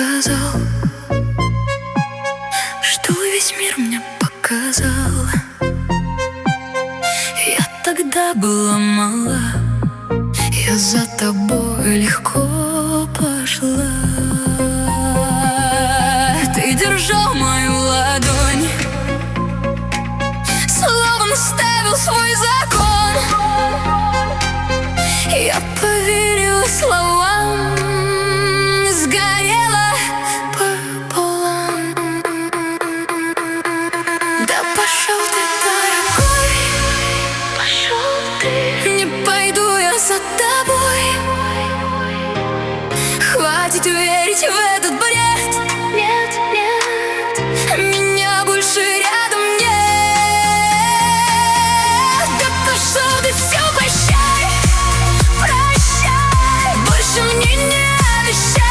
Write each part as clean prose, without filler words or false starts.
сказал, что весь мир мне показал. Я тогда была мала, я за тобой легко пошла. Ты держал мою ладонь, словно ставил свой закон. Я поверила словам, сгорела пополам. Да пошел ты, дорогой, пошел ты. Не пойду я за тобой. Хватит верить в этот бред. Нет, нет, меня больше рядом нет. Да пошел ты, все, прощай, прощай, больше мне не обещай.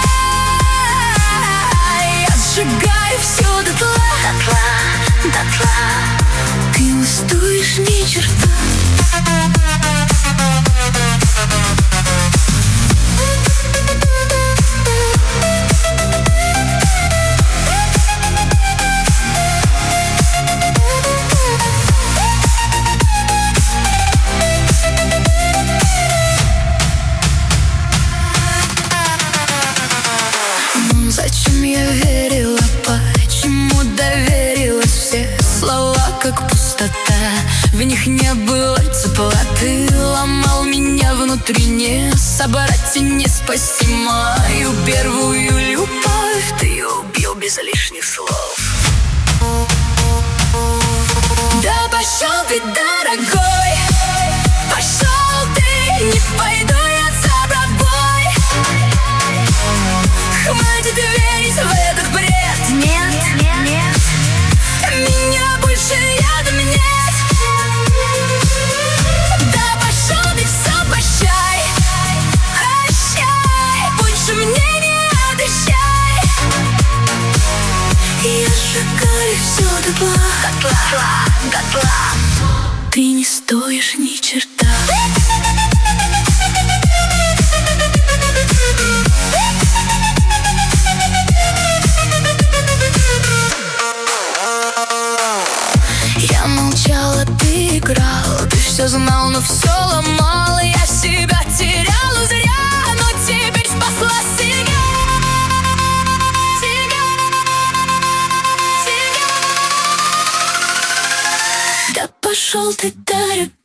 Я сжигаю все дотла, дотла, дотла. Ты не стоишь ни черта. Зачем я верила, почему доверилась? Все слова как пустота, в них не было тепла. Ты ломал меня внутри, не собрать и не спасти. Мою первую любовь ты убил без лишних слов. Да пошел ты, дорогой, пошел ты, не пойду я за тобой. Хватит верить в этот бред. Нет, нет, нет, меня больше рядом нет. Да пошел ты, все, прощай, прощай, больше мне не обещай. Я сжигаю все дотла, дотла, дотла. Ты не стоишь ни черта. Я молчала, ты играл, ты все знал, но все ломал. Я себя теряла зря, но теперь спасла себя. Да пошел ты, дорогой.